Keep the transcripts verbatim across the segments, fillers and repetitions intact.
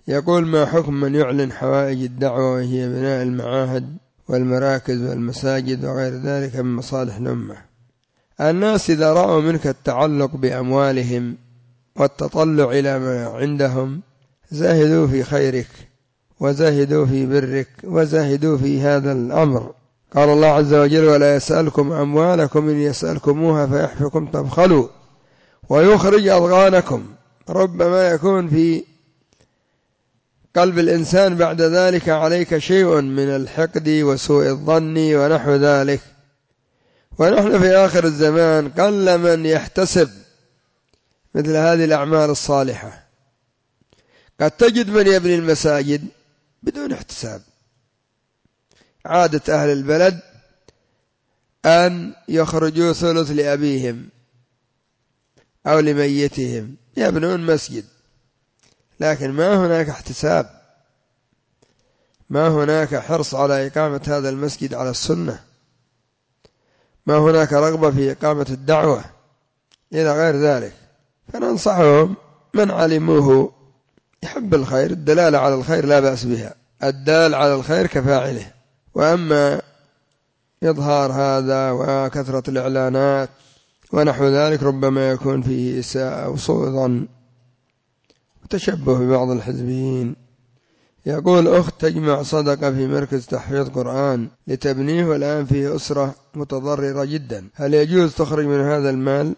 يقول: ما حكم من يعلن حوائج الدعوة وهي بناء المعاهد والمراكز والمساجد وغير ذلك من مصالح الأمة؟ الناس إذا رأوا منك التعلق بأموالهم والتطلع إلى ما عندهم زاهدوا في خيرك وزاهدوا في برك وزاهدوا في هذا الأمر. قال الله عز وجل: ولا يسألكم أموالكم إن يسألكموها فيحفكم تبخلوا ويخرج أضغانكم. ربما يكون في قلب الإنسان بعد ذلك عليك شيء من الحقد وسوء الظن ونحو ذلك، ونحن في آخر الزمان قل من يحتسب مثل هذه الأعمال الصالحة. قد تجد من يبني المساجد بدون احتساب. عادة أهل البلد أن يخرجوا ثلث لأبيهم أو لميتهم يبنون مسجد، لكن ما هناك احتساب، ما هناك حرص على إقامة هذا المسجد على السنة، ما هناك رغبة في إقامة الدعوة إلى غير ذلك. فننصحهم من علموه يحب الخير، الدلالة على الخير لا بأس بها، الدال على الخير كفاعله. وأما إظهار هذا وكثرة الإعلانات ونحو ذلك ربما يكون فيه إساءة أو سوء ظن وتشبه ببعض الحزبيين. يقول: أخت تجمع صدقة في مركز تحفيظ قرآن لتبنيه والآن فيه أسرة متضررة جدا، هل يجوز تخرج من هذا المال؟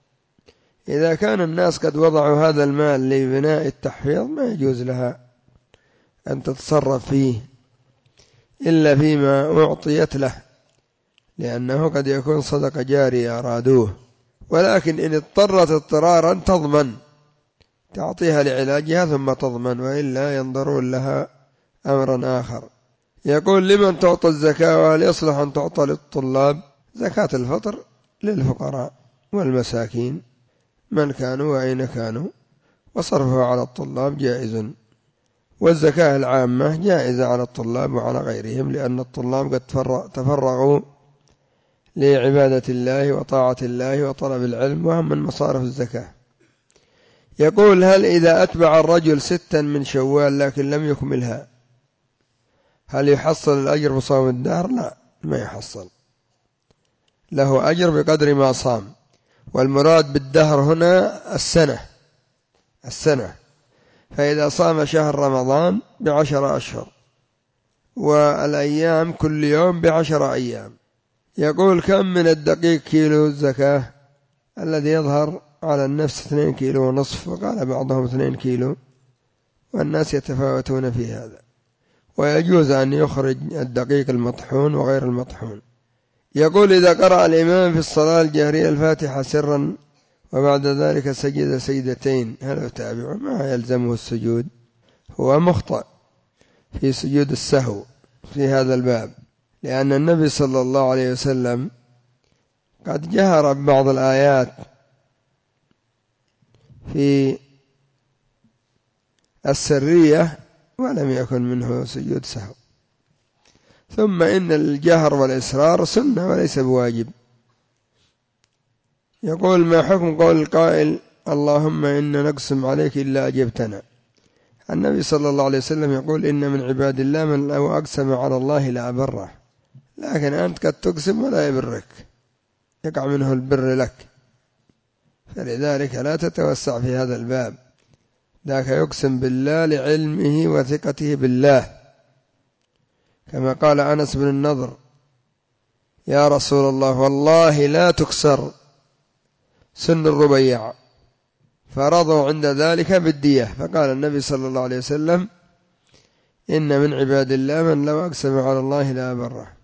إذا كان الناس قد وضعوا هذا المال لبناء التحفيظ ما يجوز لها أن تتصرف فيه إلا فيما أعطيت له، لأنه قد يكون صدقة جارية أرادوه، ولكن إن اضطرت اضطرارا تضمن، تعطيها لعلاجها ثم تضمن، وإلا ينظرون لها أمرا آخر. يقول: لمن تعطى الزكاة وهل يصلح أن تعطى للطلاب؟ زكاة الفطر للفقراء والمساكين من كانوا وأين كانوا، وصرفها على الطلاب جائز، والزكاة العامة جائزة على الطلاب وعلى غيرهم، لأن الطلاب قد تفرغوا لعبادة الله وطاعة الله وطلب العلم وهم من مصارف الزكاة. يقول: هل إذا أتبع الرجل ستا من شوال لكن لم يكملها هل يحصل الأجر بصوم الدهر؟ لا، ما يحصل، له أجر بقدر ما صام، والمراد بالدهر هنا السنة السنة فإذا صام شهر رمضان بعشر أشهر والأيام كل يوم بعشر أيام. يقول: كم من الدقيق كيلو الزكاة؟ الذي يظهر على النفس اثنين كيلو ونصف، وقال بعضهم اثنين كيلو، والناس يتفاوتون في هذا، ويجوز أن يخرج الدقيق المطحون وغير المطحون. يقول: إذا قرأ الإمام في الصلاة الجهرية الفاتحة سرا وبعد ذلك سجد سجدتين هل يتابعه؟ ما يلزمه السجود، هو مخطئ في سجود السهو في هذا الباب، لأن النبي صلى الله عليه وسلم قد جهر ببعض الآيات في السرية ولم يكن منه سجود سهو. ثم إن الجهر والإسرار سنة وليس بواجب. يقول: ما حكم قول القائل: اللهم إنا نقسم عليك إلا أجبتنا؟ النبي صلى الله عليه وسلم يقول: إن من عباد الله من لو أقسم على الله لا أبره، لكن أنت قد تقسم ولا يبرك، يقع منه البر لك، فلذلك لا تتوسع في هذا الباب. ذاك يقسم بالله لعلمه وثقته بالله، كما قال أنس بن النضر: يا رسول الله والله لا تكسر سن الربيع، فرضوا عند ذلك بالدية، فقال النبي صلى الله عليه وسلم: إن من عباد الله من لو أقسم على الله لا أبره.